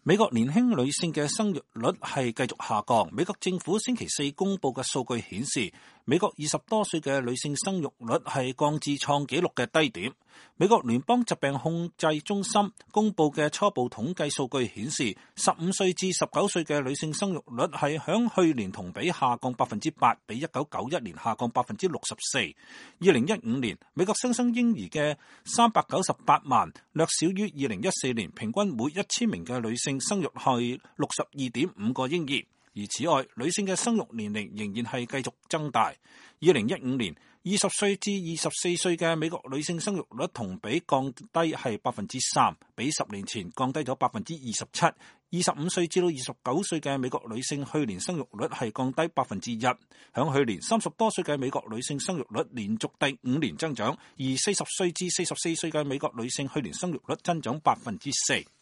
美國年輕女性嘅生育率係繼續下降。美國政府星期四公布嘅數據顯示，美國20多歲嘅女性生育率係降至創紀錄嘅低點。美國聯邦疾病控制中心公布嘅初步統計數據顯示，15歲至19歲嘅女性生育率係響去年同比下降8%，比1991年下降64%。2015年，美國新生嬰兒嘅398萬，略少於2014年平均每1000名嘅女性生育係62.5個嬰兒。而此外，女性嘅生育年齡仍然係繼續增大。2015年，20歲至24歲嘅美國女性生育率同比降低係3%，比10年前降低咗27%。25歲至到29歲嘅美國女性去年生育率係降低1%。響去年30多歲嘅美國女性生育率連續第5年增長，而40歲至44歲嘅美國女性去年生育率增長4%。